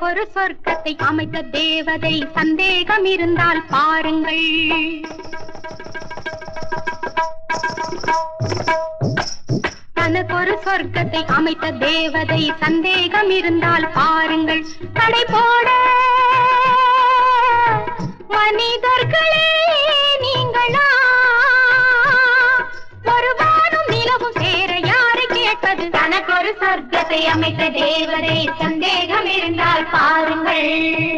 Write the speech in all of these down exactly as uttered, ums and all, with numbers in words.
ஒரு சொர்க்கத்தை அமைத்த தேவதை சந்தேகம் இருந்தால் பாருங்கள். தனக்கொரு சொர்க்கத்தை அமைத்த தேவதை சந்தேகம் இருந்தால் பாருங்கள். தடை போட மனிதர்களே நீங்களா? ஒரு வானும் நிலவும் சேர யாரை கேட்பது? தனக்கொரு சொர்க்கத்தை அமைத்த தேவதை சந்தேகம் இருந்தால் பாருங்கள்.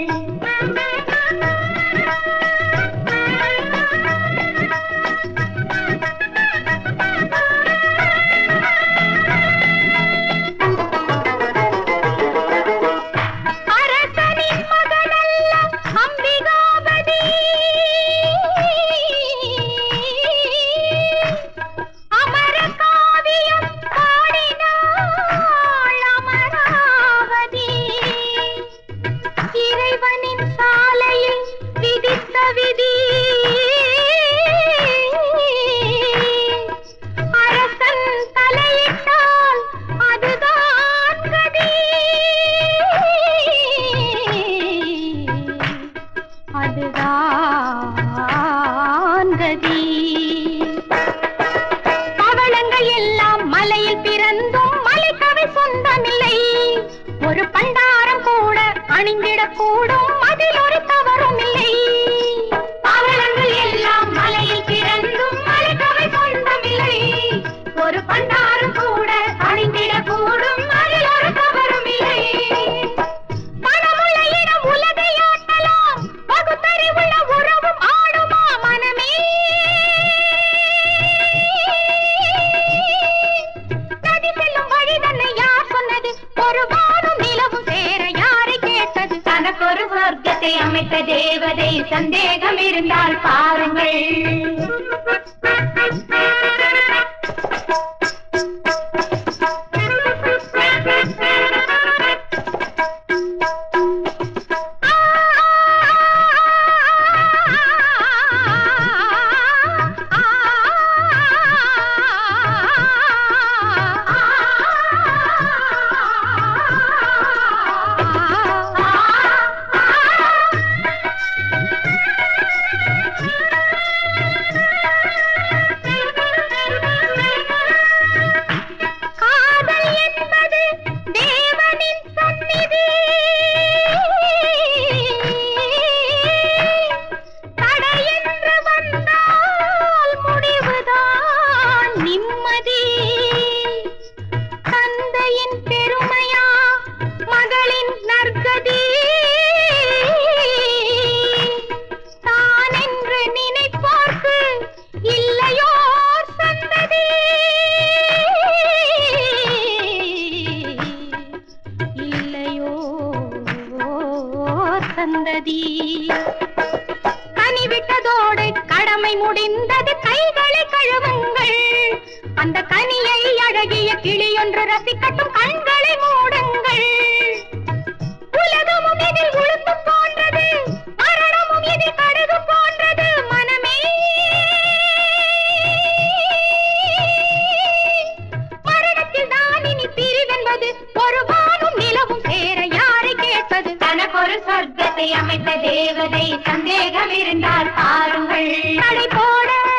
பவளங்கள் எல்லாம் மலையில் பிறந்தும் மலைக்கவை சொந்தமில்லை. ஒரு பண்டாரம் கூட அணிந்திடக்கூடும், அதில் ஒரு தவறும் இல்லை. பவளங்கள் எல்லாம் மலையில் பிறந்தும் மலைக்கவை சொந்தமில்லை. ஒரு பண்டாரம் கூட அணிந்திடக்கூடும், அதில் ஒரு தவறும் இல்லை. தனக்கொரு சொர்க்கத்தை அமைத்த தேவதை சந்தேகம் இருந்தால் பாருங்கள். கனிவிட்டதோடு கடமை முடிந்தது, கைகளை கழுவுங்கள். அந்த கனியை அழகிய கிளியொன்று ரசிக்கட்டும், கண்களை மூடுங்கள். உலகமும் இதில் உளுத்து போன்றது, மரணமும் இதில் கடுகு போன்றது. மனமே மரணத்தில் தான் இனி பிரிவென்பது, ஒரு வானும் நிலவும் சேர யாரை கேட்பது? தனக்கொரு சொர்க்கத்தை அமைத்த தேவதை சந்தேகம் இருந்தால் பாருங்கள். தடை போட